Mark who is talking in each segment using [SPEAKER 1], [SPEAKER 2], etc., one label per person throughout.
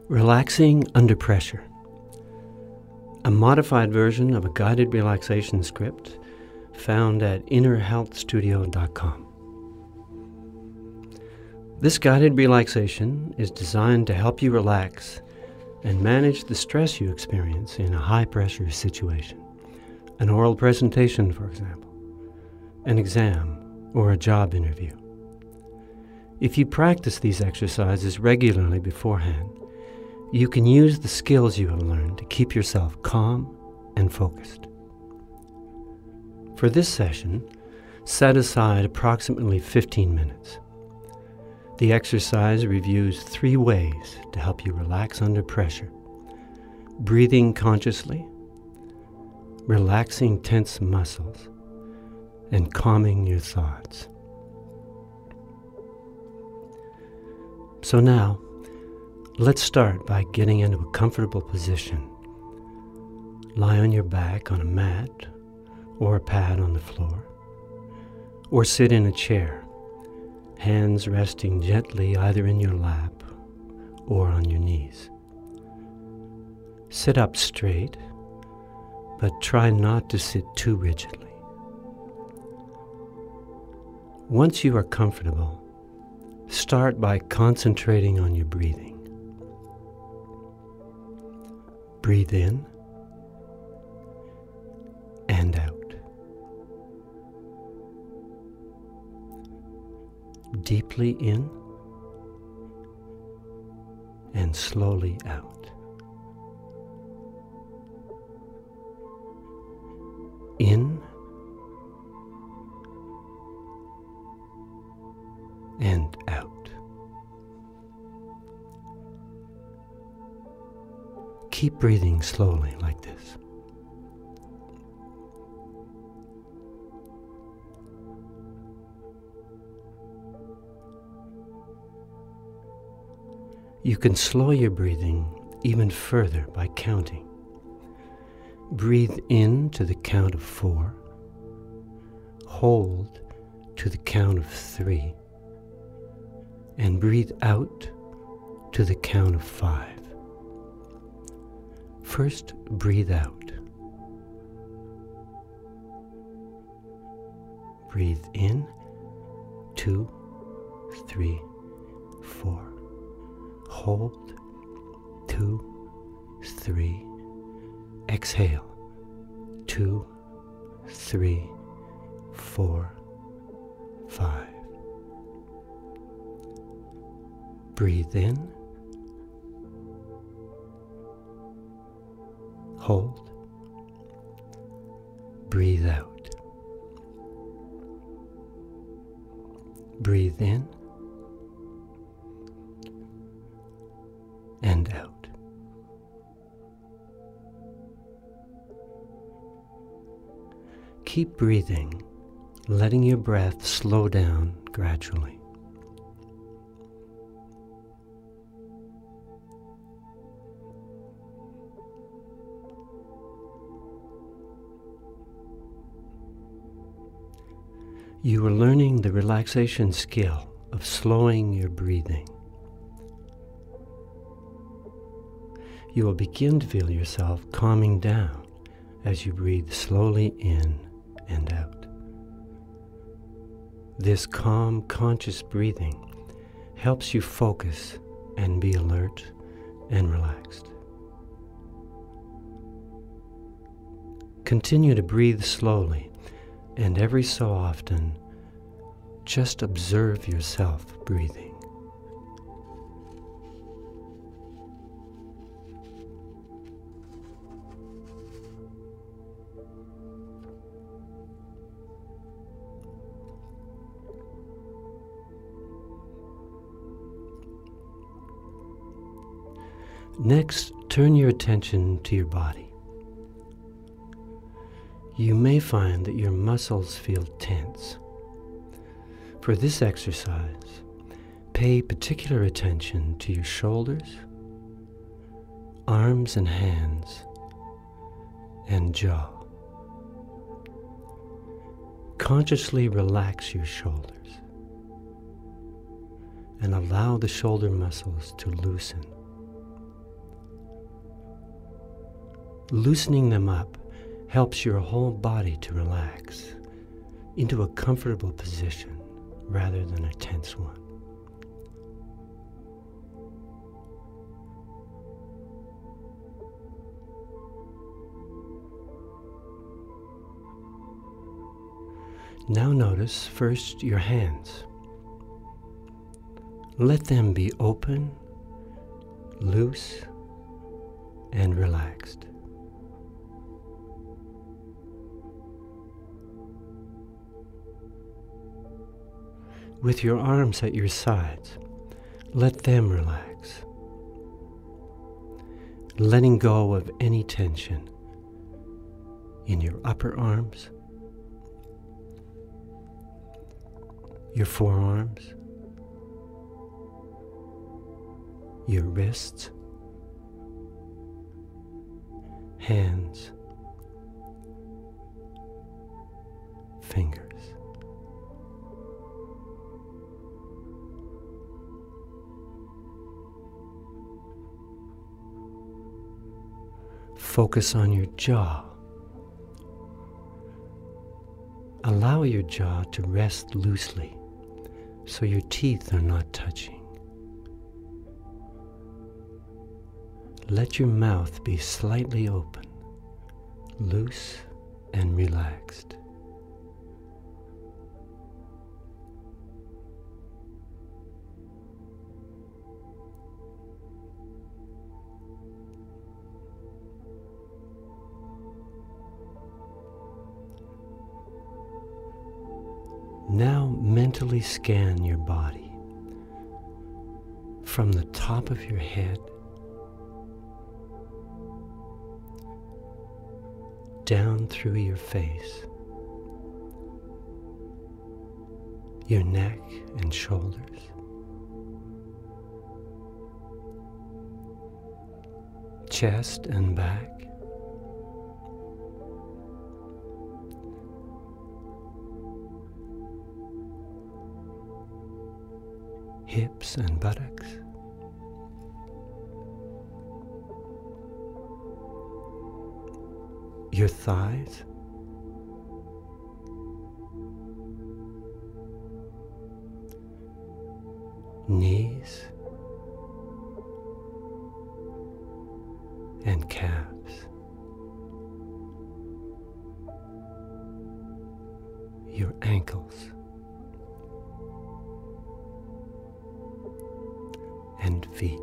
[SPEAKER 1] Relaxing Under Pressure, a modified version of a guided relaxation script found at innerhealthstudio.com. This guided relaxation is designed to help you relax and manage the stress you experience in a high-pressure situation, an oral presentation, for example, an exam, or a job interview. If you practice these exercises regularly beforehand, you can use the skills you have learned to keep yourself calm and focused. For this session, set aside approximately 15 minutes. The exercise reviews 3 ways to help you relax under pressure: breathing consciously, relaxing tense muscles, and calming your thoughts. So now, let's start by getting into a comfortable position. Lie on your back on a mat or a pad on the floor, or sit in a chair, hands resting gently either in your lap or on your knees. Sit up straight, but try not to sit too rigidly. Once you are comfortable, start by concentrating on your breathing. Breathe in and out. Deeply in and slowly out. In and out. Keep breathing slowly like this. You can slow your breathing even further by counting. Breathe in to the count of 4, hold to the count of 3, and breathe out to the count of 5. First, breathe out. Breathe in, 2, 3, 4. Hold, 2, 3. Exhale, 2, 3, 4, 5. Breathe in. Hold. Breathe out. Breathe in and out. Keep breathing, letting your breath slow down gradually. You are learning the relaxation skill of slowing your breathing. You will begin to feel yourself calming down as you breathe slowly in and out. This calm, conscious breathing helps you focus and be alert and relaxed. Continue to breathe slowly, and every so often, just observe yourself breathing. Next, turn your attention to your body. You may find that your muscles feel tense. For this exercise, pay particular attention to your shoulders, arms and hands, and jaw. Consciously relax your shoulders and allow the shoulder muscles to loosen. Loosening them up helps your whole body to relax into a comfortable position rather than a tense one. Now notice first your hands. Let them be open, loose, and relaxed. With your arms at your sides, let them relax, letting go of any tension in your upper arms, your forearms, your wrists, hands, fingers. Focus on your jaw. Allow your jaw to rest loosely so your teeth are not touching. Let your mouth be slightly open, loose and relaxed. Now mentally scan your body from the top of your head down through your face, your neck and shoulders, chest and back, hips and buttocks, your thighs, knees, and calves, your ankles, and feet.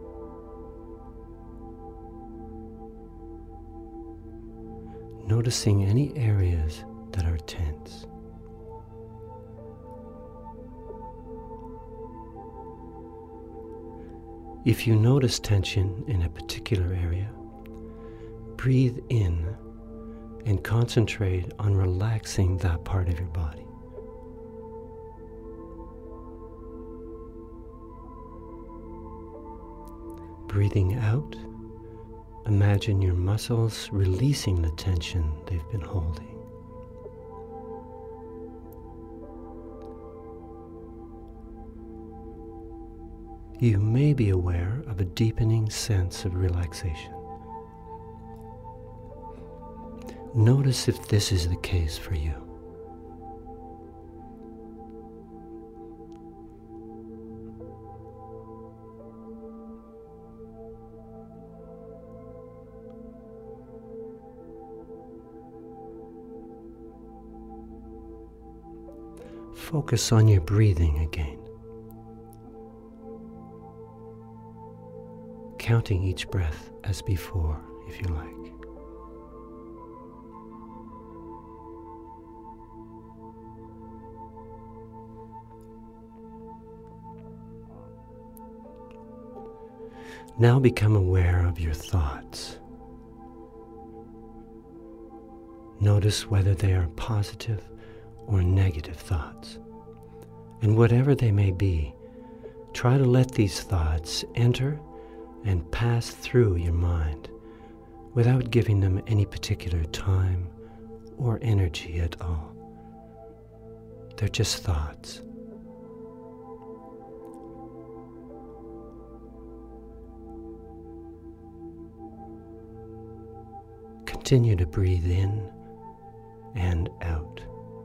[SPEAKER 1] Noticing any areas that are tense. If you notice tension in a particular area, breathe in and concentrate on relaxing that part of your body. Breathing out, imagine your muscles releasing the tension they've been holding. You may be aware of a deepening sense of relaxation. Notice if this is the case for you. Focus on your breathing again, counting each breath as before, if you like. Now become aware of your thoughts. Notice whether they are positive or negative thoughts. And whatever they may be, try to let these thoughts enter and pass through your mind without giving them any particular time or energy at all. They're just thoughts. continue to breathe in and out.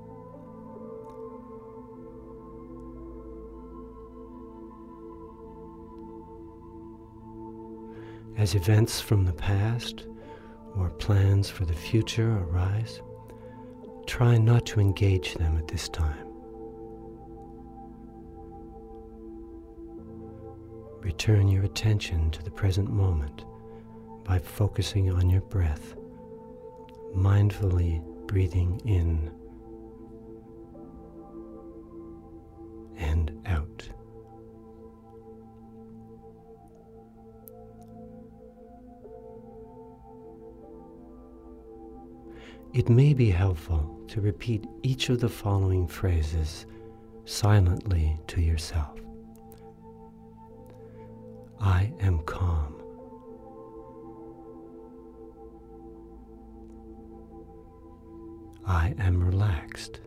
[SPEAKER 1] As events from the past or plans for the future arise, try not to engage them at this time. Return your attention to the present moment by focusing on your breath, mindfully breathing in and out. It may be helpful to repeat each of the following phrases silently to yourself. I am calm. I am relaxed.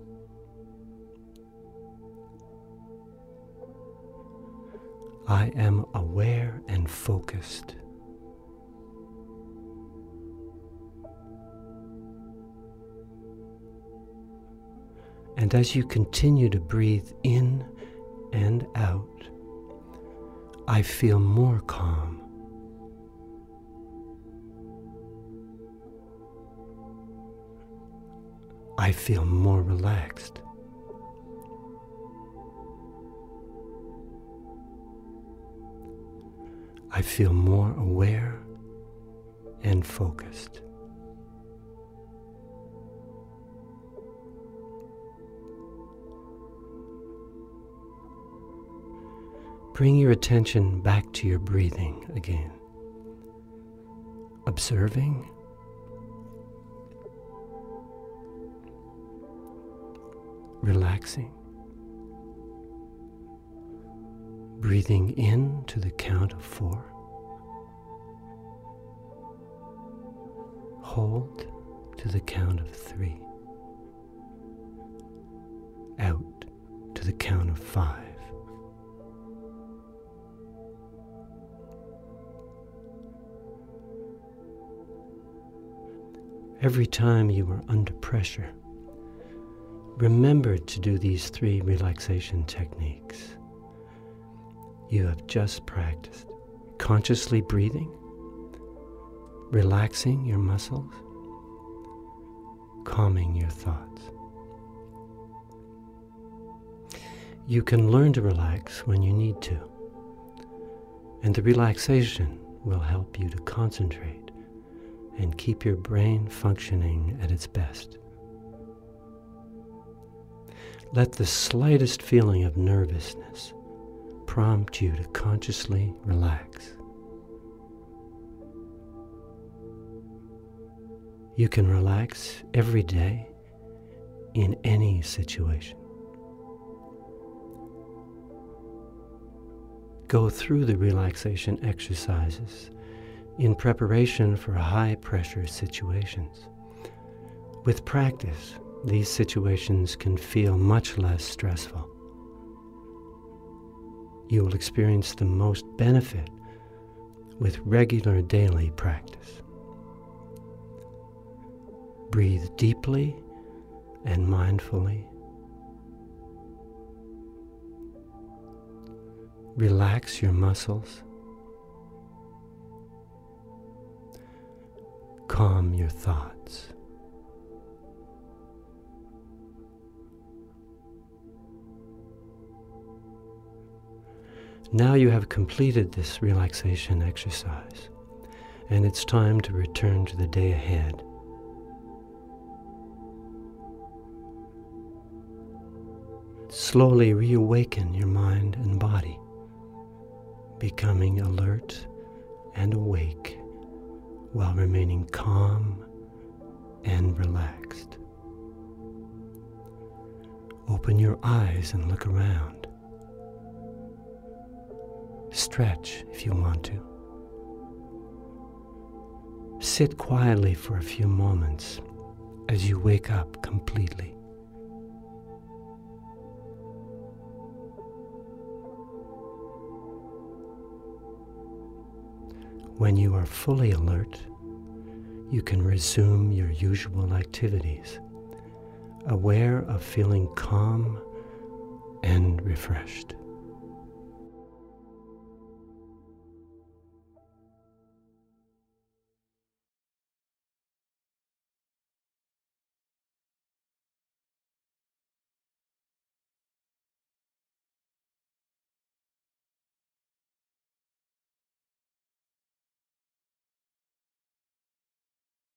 [SPEAKER 1] I am aware and focused. And as you continue to breathe in and out, I feel more calm. I feel more relaxed. I feel more aware and focused. Bring your attention back to your breathing again, observing, relaxing, breathing in to the count of 4, hold to the count of 3, out to the count of 5. Every time you are under pressure, remember to do these 3 relaxation techniques you have just practiced. Consciously breathing, relaxing your muscles, calming your thoughts. You can learn to relax when you need to, and the relaxation will help you to concentrate and keep your brain functioning at its best. Let the slightest feeling of nervousness prompt you to consciously relax. You can relax every day in any situation. Go through the relaxation exercises in preparation for high-pressure situations. With practice, these situations can feel much less stressful. You will experience the most benefit with regular daily practice. Breathe deeply and mindfully. Relax your muscles. Calm your thoughts. Now you have completed this relaxation exercise, and it's time to return to the day ahead. Slowly reawaken your mind and body, becoming alert and awake while remaining calm and relaxed. Open your eyes and look around. Stretch if you want to. Sit quietly for a few moments as you wake up completely. When you are fully alert, you can resume your usual activities, aware of feeling calm and refreshed.